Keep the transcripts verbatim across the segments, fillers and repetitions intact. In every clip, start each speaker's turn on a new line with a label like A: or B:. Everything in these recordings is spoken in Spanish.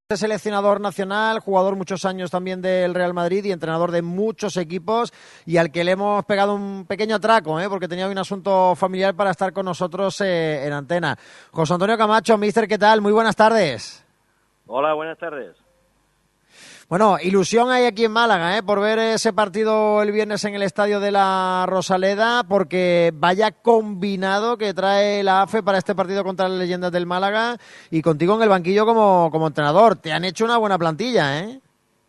A: Seleccionador nacional, jugador muchos años también del Real Madrid y entrenador de muchos equipos, y al que le hemos pegado un pequeño atraco, ¿eh? porque tenía un asunto familiar para estar con nosotros eh, en antena. José Antonio Camacho, míster, ¿qué tal? Muy buenas tardes.
B: Hola, buenas tardes.
A: Bueno, ilusión hay aquí en Málaga, ¿eh? por ver ese partido el viernes en el estadio de la Rosaleda, porque vaya combinado que trae la A F E para este partido contra las leyendas del Málaga, y contigo en el banquillo como, como entrenador. Te han hecho una buena plantilla, ¿eh?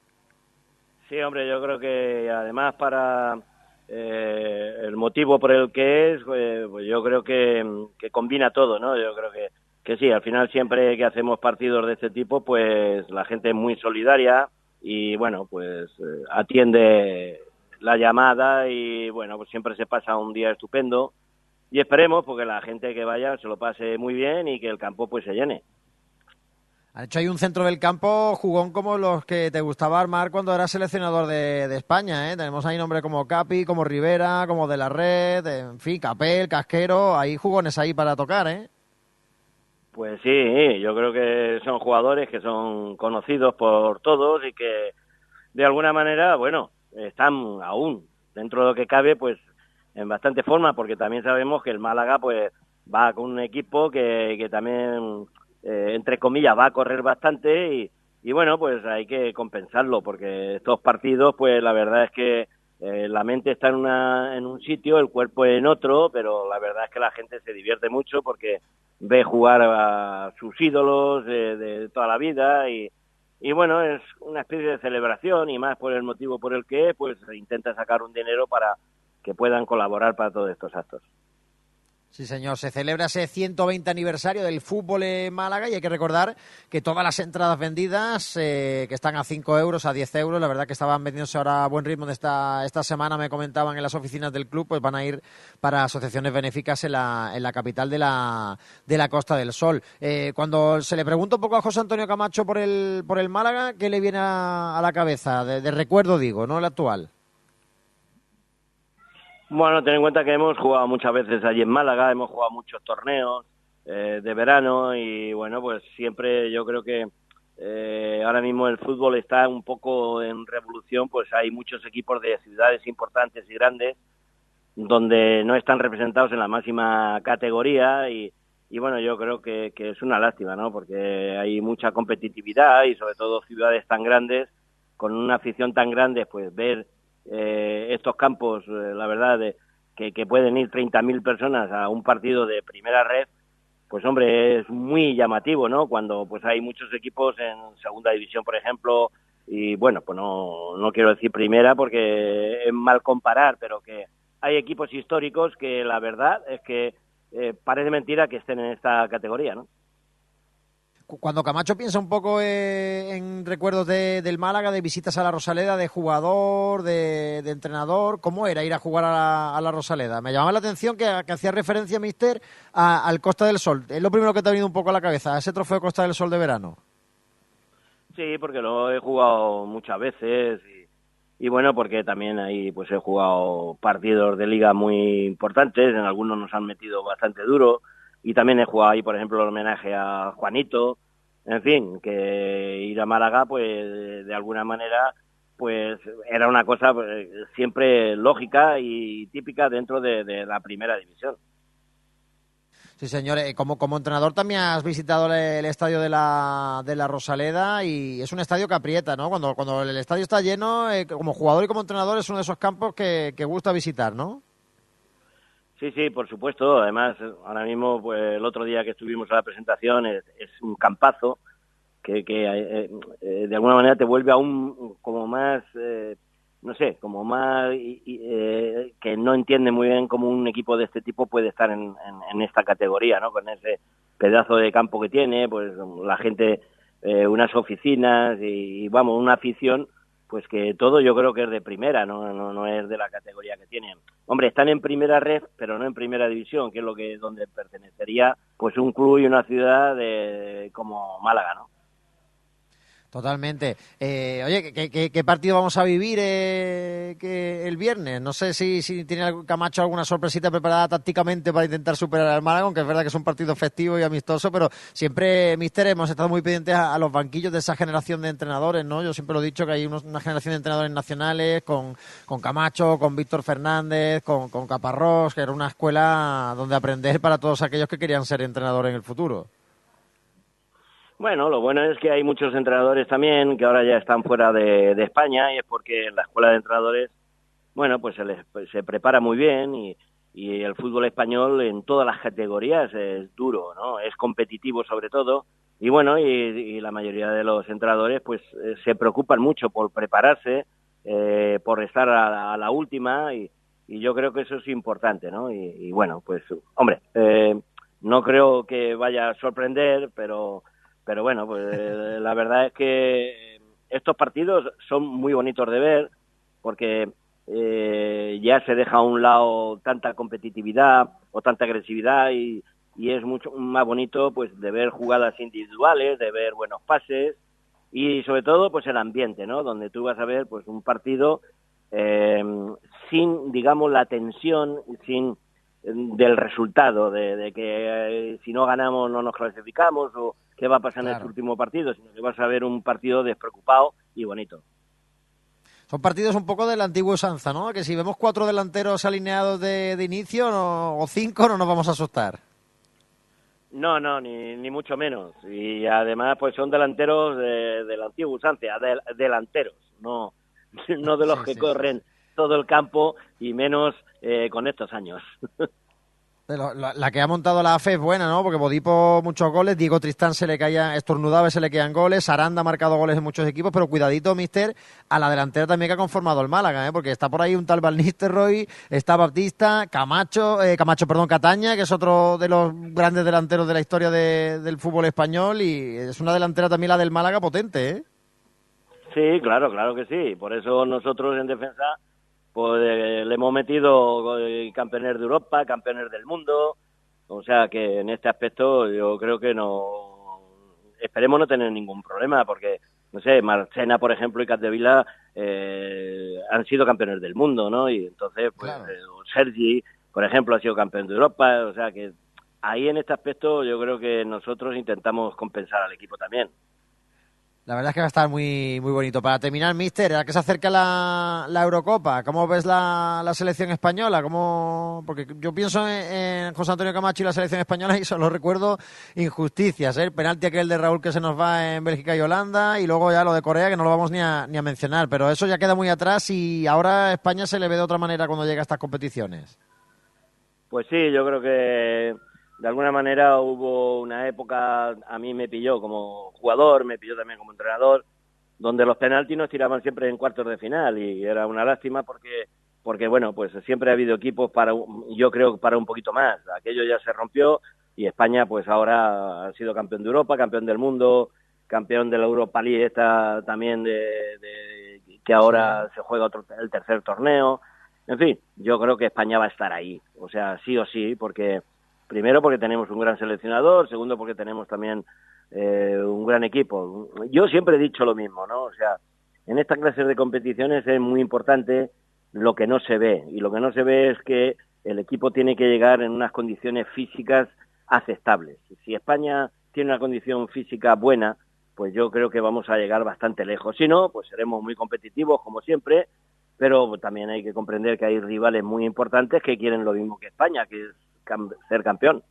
B: Sí, hombre, yo creo que además para eh, el motivo por el que es, eh, pues yo creo que, que combina todo, ¿no? Yo creo que, que sí, al final siempre que hacemos partidos de este tipo, pues la gente es muy solidaria y, bueno, pues eh, atiende la llamada y, bueno, pues siempre se pasa un día estupendo y esperemos porque la gente que vaya se lo pase muy bien y que el campo pues se llene.
A: Han hecho ahí un centro del campo jugón como los que te gustaba armar cuando eras seleccionador de, de España, ¿eh? Tenemos ahí nombres como Capi, como Rivera, como De la Red, en fin, Capel, Casquero, hay jugones ahí para tocar, ¿eh?
B: Pues sí, yo creo que son jugadores que son conocidos por todos y que de alguna manera, bueno, están aún dentro de lo que cabe, pues en bastante forma, porque también sabemos que el Málaga pues va con un equipo que, que también, eh, entre comillas, va a correr bastante y, y bueno, pues hay que compensarlo, porque estos partidos, pues la verdad es que eh, la mente está en, una, en un sitio, el cuerpo en otro, pero la verdad es que la gente se divierte mucho porque ve jugar a sus ídolos de, de toda la vida y, y bueno, es una especie de celebración y más por el motivo por el que pues intenta sacar un dinero para que puedan colaborar para todos estos actos.
A: Sí, señor, se celebra ese ciento veinte aniversario del fútbol en Málaga y hay que recordar que todas las entradas vendidas, eh, que están a cinco euros, a diez euros, la verdad que estaban vendiéndose ahora a buen ritmo de esta, esta semana, me comentaban en las oficinas del club, pues van a ir para asociaciones benéficas en la, en la capital de la, de la Costa del Sol. Eh, cuando se le pregunta un poco a José Antonio Camacho por el, por el Málaga, ¿qué le viene a, a la cabeza? De, de recuerdo digo, ¿no? El actual.
B: Bueno, ten en cuenta que hemos jugado muchas veces allí en Málaga, hemos jugado muchos torneos eh, de verano y bueno, pues siempre yo creo que eh, ahora mismo el fútbol está un poco en revolución, pues hay muchos equipos de ciudades importantes y grandes donde no están representados en la máxima categoría y, y bueno, yo creo que, que es una lástima, ¿no? Porque hay mucha competitividad y sobre todo ciudades tan grandes, con una afición tan grande, pues ver eh, estos campos, eh, la verdad, de, que, que pueden ir treinta mil personas a un partido de primera red, pues hombre, es muy llamativo, ¿no? Cuando pues hay muchos equipos en segunda división, por ejemplo, y bueno, pues no, no quiero decir primera porque es mal comparar, pero que hay equipos históricos que la verdad es que eh, parece mentira que estén en esta categoría, ¿no?
A: Cuando Camacho piensa un poco eh, en recuerdos de, del Málaga, de visitas a la Rosaleda, de jugador, de, de entrenador, ¿cómo era ir a jugar a la, a la Rosaleda? Me llamaba la atención que, que hacía referencia, mister, a, al Costa del Sol. Es lo primero que te ha venido un poco a la cabeza, ese trofeo Costa del Sol de verano.
B: Sí, porque lo he jugado muchas veces y, y bueno, porque también ahí pues he jugado partidos de liga muy importantes, en algunos nos han metido bastante duro y también he jugado ahí, por ejemplo, el homenaje a Juanito, en fin, que ir a Málaga pues de alguna manera pues era una cosa pues, siempre lógica y típica dentro de, de la primera división.
A: Sí, señor. Eh, como, como entrenador también has visitado el, el estadio de la, de la Rosaleda y es un estadio que aprieta, ¿no? Cuando, cuando el estadio está lleno, eh, como jugador y como entrenador es uno de esos campos que, que gusta visitar, ¿no?
B: Sí, sí, por supuesto. Además, ahora mismo, pues el otro día que estuvimos a la presentación es, es un campazo que, que eh, eh, de alguna manera te vuelve aún como más, eh, no sé, como más y, y, eh, que no entiende muy bien cómo un equipo de este tipo puede estar en, en, en esta categoría, ¿no? Con ese pedazo de campo que tiene, pues la gente, eh, unas oficinas y, y vamos, una afición. Pues que todo yo creo que es de primera, no, no, no es de la categoría que tienen. Hombre, están en primera red, pero no en primera división, que es lo que donde pertenecería pues un club y una ciudad de, como Málaga, ¿no?
A: Totalmente. Eh, oye, ¿qué, qué, ¿qué partido vamos a vivir eh, que el viernes? No sé si, si tiene Camacho alguna sorpresita preparada tácticamente para intentar superar al Málaga, aunque es verdad que es un partido festivo y amistoso, pero siempre, míster, hemos estado muy pendientes a, a los banquillos de esa generación de entrenadores, ¿no? Yo siempre lo he dicho que hay unos, una generación de entrenadores nacionales con, con Camacho, con Víctor Fernández, con, con Caparrós, que era una escuela donde aprender para todos aquellos que querían ser entrenadores en el futuro.
B: Bueno, lo bueno es que hay muchos entrenadores también que ahora ya están fuera de, de España, y es porque en la escuela de entrenadores, bueno, pues se les pues se prepara muy bien, y, y el fútbol español en todas las categorías es duro, ¿no? Es competitivo sobre todo, y bueno, y, y la mayoría de los entrenadores pues eh, se preocupan mucho por prepararse, eh, por estar a la, a la última, y, y yo creo que eso es importante, ¿no? Y, y bueno, pues hombre, eh, no creo que vaya a sorprender, pero Pero bueno, pues eh, la verdad es que estos partidos son muy bonitos de ver, porque eh, ya se deja a un lado tanta competitividad o tanta agresividad, y, y es mucho más bonito pues de ver jugadas individuales, de ver buenos pases, y sobre todo pues el ambiente, ¿no? Donde tú vas a ver pues un partido eh, sin, digamos, la tensión, sin del resultado, de, de que eh, si no ganamos no nos clasificamos, o qué va a pasar claro. en este último partido, sino que vas a ver un partido despreocupado y bonito.
A: Son partidos un poco de la antigua usanza, ¿no? Que si vemos cuatro delanteros alineados de, de inicio no, o cinco, no nos vamos a asustar.
B: No, no, ni, ni mucho menos. Y además pues son delanteros de, de la antigua usanza, del, delanteros, no, no de los sí, que sí, corren sí. todo el campo, y menos eh, con estos años.
A: La, la que ha montado la A F E es buena, ¿no? Porque Bodipo muchos goles, Diego Tristán se le caía, estornudaba y se le quedan goles, Aranda ha marcado goles en muchos equipos, pero cuidadito, míster, a la delantera también que ha conformado el Málaga, ¿eh? Porque está por ahí un tal Van Nistelrooy, está Baptista, Camacho, eh, Camacho, perdón, Cataña, que es otro de los grandes delanteros de la historia de, del fútbol español, y es una delantera también la del Málaga potente, ¿eh?
B: Sí, claro, claro que sí. Por eso nosotros en defensa pues eh, le hemos metido eh, campeones de Europa, campeones del mundo, o sea que en este aspecto yo creo que no, esperemos no tener ningún problema, porque, no sé, Marchena, por ejemplo, y Capdevila eh, han sido campeones del mundo, ¿no? Y entonces, pues, claro. eh, Sergi, por ejemplo, ha sido campeón de Europa, o sea que ahí en este aspecto yo creo que nosotros intentamos compensar al equipo también.
A: La verdad es que va a estar muy muy bonito. Para terminar, míster, ¿a qué se acerca la, la Eurocopa? ¿Cómo ves la, la selección española? ¿Cómo? Porque yo pienso en, en José Antonio Camacho y la selección española y solo recuerdo injusticias, ¿eh? El penalti aquel de Raúl que se nos va en Bélgica y Holanda, y luego ya lo de Corea, que no lo vamos ni a, ni a mencionar. Pero eso ya queda muy atrás, y ahora España se le ve de otra manera cuando llega a estas competiciones.
B: Pues sí, yo creo que de alguna manera hubo una época, a mí me pilló como jugador, me pilló también como entrenador, donde los penaltis nos tiraban siempre en cuartos de final, y era una lástima porque, porque bueno, pues siempre ha habido equipos para, yo creo, para un poquito más. Aquello ya se rompió, y España pues ahora ha sido campeón de Europa, campeón del mundo, campeón de la Europa League esta también, de, de que ahora sí. se juega otro, el tercer torneo. En fin, yo creo que España va a estar ahí, o sea, sí o sí, porque primero porque tenemos un gran seleccionador, segundo porque tenemos también eh, un gran equipo. Yo siempre he dicho lo mismo, ¿no? O sea, en estas clases de competiciones es muy importante lo que no se ve, y lo que no se ve es que el equipo tiene que llegar en unas condiciones físicas aceptables. Si España tiene una condición física buena, pues yo creo que vamos a llegar bastante lejos. Si no, pues seremos muy competitivos como siempre, pero también hay que comprender que hay rivales muy importantes que quieren lo mismo que España, que es ser campeón.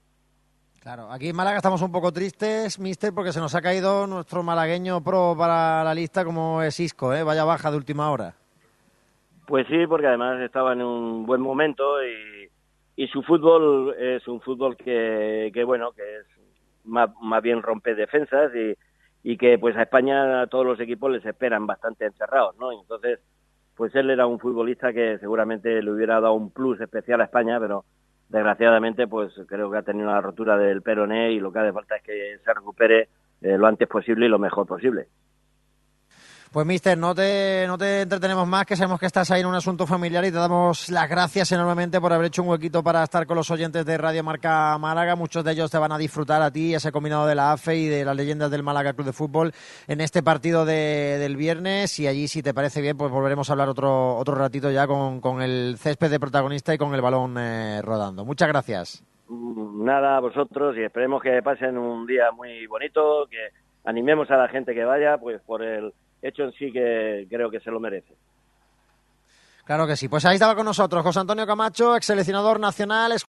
A: Claro, aquí en Málaga estamos un poco tristes, míster, porque se nos ha caído nuestro malagueño pro para la lista, como es Isco, ¿eh? Vaya baja de última hora.
B: Pues sí, porque además estaba en un buen momento, y, y su fútbol es un fútbol que, que bueno, que es más, más bien rompe defensas, y, y que pues a España a todos los equipos les esperan bastante encerrados, ¿no? Y entonces, pues él era un futbolista que seguramente le hubiera dado un plus especial a España, pero desgraciadamente pues creo que ha tenido una rotura del peroné, y lo que hace falta es que se recupere eh, lo antes posible y lo mejor posible.
A: Pues, mister, no te, no te entretenemos más, que sabemos que estás ahí en un asunto familiar y te damos las gracias enormemente por haber hecho un huequito para estar con los oyentes de Radio Marca Málaga. Muchos de ellos te van a disfrutar a ti, ese combinado de la A F E y de las leyendas del Málaga Club de Fútbol en este partido de, del viernes. Y allí, si te parece bien, pues volveremos a hablar otro, otro ratito ya con, con el césped de protagonista y con el balón eh, rodando. Muchas gracias.
B: Nada, a vosotros, y esperemos que pasen un día muy bonito, que animemos a la gente que vaya, pues por el hecho en sí que creo que se lo merece.
A: Claro que sí. Pues ahí estaba con nosotros José Antonio Camacho, ex seleccionador nacional,